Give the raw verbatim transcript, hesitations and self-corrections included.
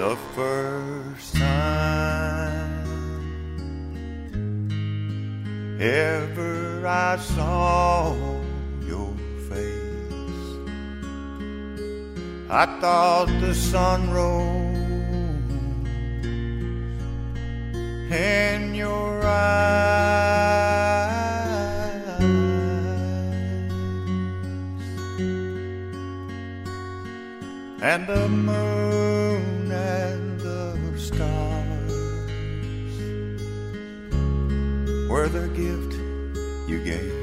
the first time ever I saw your face. I thought the sun rose in your eyes, and the moon and the stars were the gift you gave